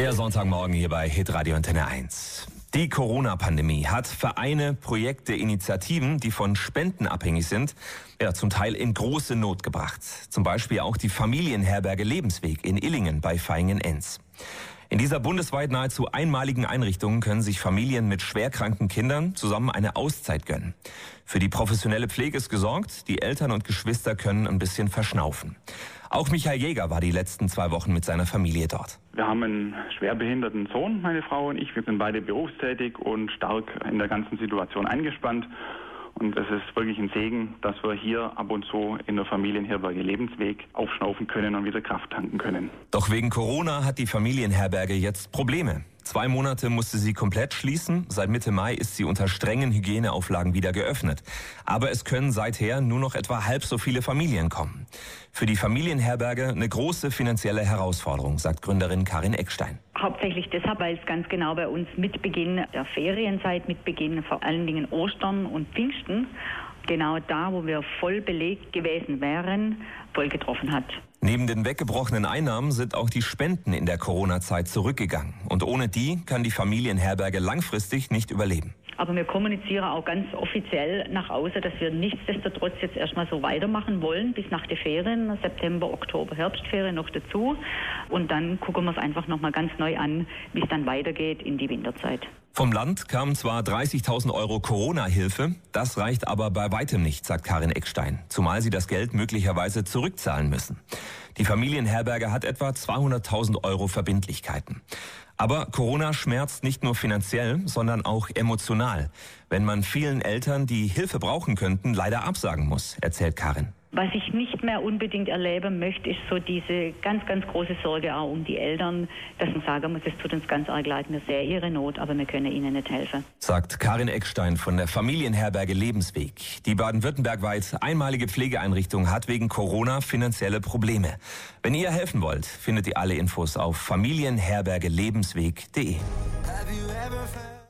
Der Sonntagmorgen hier bei Hitradio Antenne 1. Die Corona-Pandemie hat Vereine, Projekte, Initiativen, die von Spenden abhängig sind, zum Teil in große Not gebracht. Zum Beispiel auch die Familienherberge Lebensweg in Illingen bei Vaihingen-Enz. In dieser bundesweit nahezu einmaligen Einrichtung können sich Familien mit schwerkranken Kindern zusammen eine Auszeit gönnen. Für die professionelle Pflege ist gesorgt, die Eltern und Geschwister können ein bisschen verschnaufen. Auch Michael Jäger war die letzten 2 Wochen mit seiner Familie dort. Wir haben einen schwerbehinderten Sohn, meine Frau und ich. Wir sind beide berufstätig und stark in der ganzen Situation eingespannt. Und es ist wirklich ein Segen, dass wir hier ab und zu in der Familienherberge Lebensweg aufschnaufen können und wieder Kraft tanken können. Doch wegen Corona hat die Familienherberge jetzt Probleme. 2 Monate musste sie komplett schließen. Seit Mitte Mai ist sie unter strengen Hygieneauflagen wieder geöffnet. Aber es können seither nur noch etwa halb so viele Familien kommen. Für die Familienherberge eine große finanzielle Herausforderung, sagt Gründerin Karin Eckstein. Hauptsächlich deshalb, weil es ganz genau bei uns mit Beginn der Ferienzeit, mit Beginn vor allen Dingen Ostern und Pfingsten, genau da, wo wir voll belegt gewesen wären, voll getroffen hat. Neben den weggebrochenen Einnahmen sind auch die Spenden in der Corona-Zeit zurückgegangen. Und ohne die kann die Familienherberge langfristig nicht überleben. Aber wir kommunizieren auch ganz offiziell nach außen, dass wir nichtsdestotrotz jetzt erstmal so weitermachen wollen, bis nach den Ferien, September, Oktober, Herbstferien noch dazu. Und dann gucken wir es einfach nochmal ganz neu an, wie es dann weitergeht in die Winterzeit. Vom Land kamen zwar 30.000 € Corona-Hilfe, das reicht aber bei weitem nicht, sagt Karin Eckstein, zumal sie das Geld möglicherweise zurückzahlen müssen. Die Familienherberge hat etwa 200.000 € Verbindlichkeiten. Aber Corona schmerzt nicht nur finanziell, sondern auch emotional, wenn man vielen Eltern, die Hilfe brauchen könnten, leider absagen muss, erzählt Karin. Was ich nicht mehr unbedingt erleben möchte, ist so diese ganz, ganz große Sorge auch um die Eltern, dass man sagen muss, es tut uns ganz arg leid, wir sehen ihre Not, aber wir können ihnen nicht helfen. Sagt Karin Eckstein von der Familienherberge Lebensweg. Die baden-württembergweit einmalige Pflegeeinrichtung hat wegen Corona finanzielle Probleme. Wenn ihr helfen wollt, findet ihr alle Infos auf familienherbergelebensweg.de.